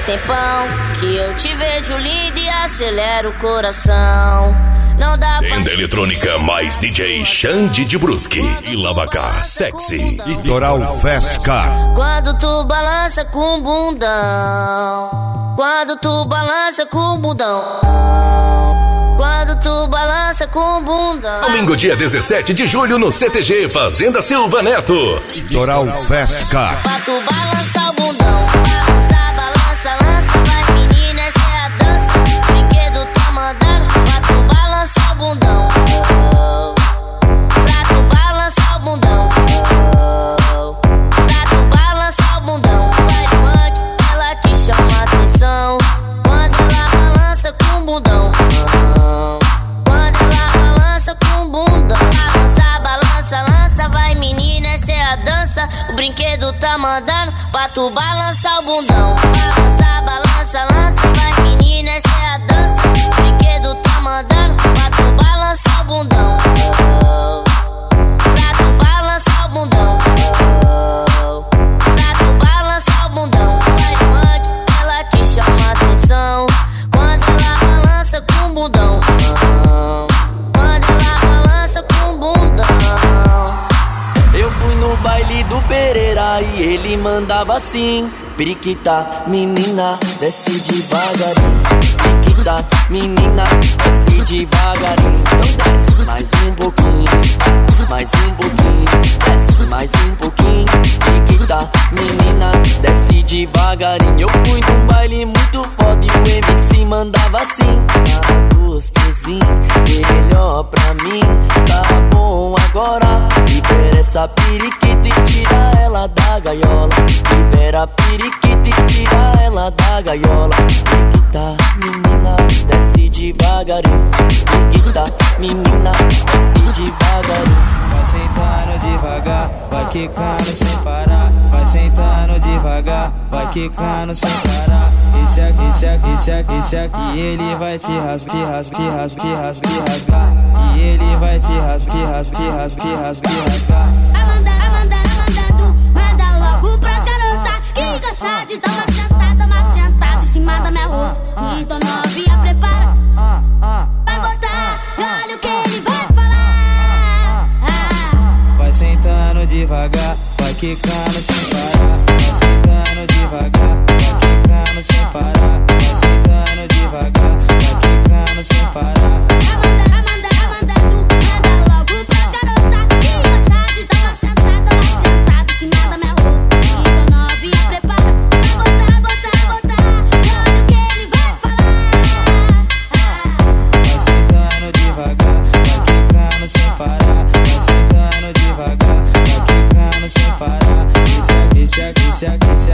tempão que eu te vejo linda e acelera o coração. Não dá pra... Tenda eletrônica mais DJ Xande de Brusque e Lavacá Sexy. Litoral Fast Car. Quando tu balança com o bundão, quando tu balança com o bundão, quando tu balança com o bundão. Domingo, dia 17 de julho, no CTG Fazenda Silva Neto. Litoral Fast Car. Pra tu balançar o bundão, balança, balança, lança. Vai menina, essa é a dança. O brinquedo tá mandando pra tu balançar o bundão. Pra tu balançar o bundão. Pra tu balançar o bundão. Vai funk, ela que chama a atenção. Quando ela balança com o bundão. Quando ela balança com o bundão. Balança, balança, lança. Vai menina, essa é a dança. O brinquedo tá mandando pra tu balançar o bundão. Balança, balança, lança. Vai menina, essa é a dança. O brinquedo tá mandando pra tu balançar o bundão. Pra tu balançar o bundão. Pra tu balançar o bundão. Vai funk, ela que chama a atenção. Quando ela balança com o bundão. Quando ela balança com o bundão. Eu fui no baile do Pereira e ele mandava assim: periquita, menina, desce devagarinho. Periquita, menina, desce devagarinho. Então desce mais um pouquinho, mais um pouquinho, desce mais um pouquinho. Periquita, menina, desce devagarinho. Eu fui num baile muito foda e o MC mandava assim: tá gostosinho, melhor pra mim, tá bom agora. Libera essa periquita e tira ela da gaiola. Libera a periquita e tira ela da gaiola. Periquita, menina, desce devagarinho. Periquita, menina, desce devagarinho. Vai sentando devagar, vai quicando sem parar. Vai sentando devagar, vai quicando sem parar. Esse aqui, ele vai te rasgar, te rasgar, te rasgar, te rasgar, te rasgar. E ele vai te rasgar, te rasgar, te rasgar, te rasgar, te rasgar. Manda logo pras garotas que gosta de dar uma sentada em cima da minha roupa. Então novinha prepara, vai botar, olha o que ele vai falar. Vai sentando devagar, vai quicando sem parar. Vai sentando devagar, vai quicando sem parar. Vai sentando devagar, vai quicando sem parar. Manda logo pras garotas que gosta de dar uma sentada em cima da minha roupa. Então novinha prepara, vai botar, olha o que ele vai falar. Vai sentando devagar, vai quicando sem parar. Vai sentando devagar, vai quicando sem parar. Esse aqui,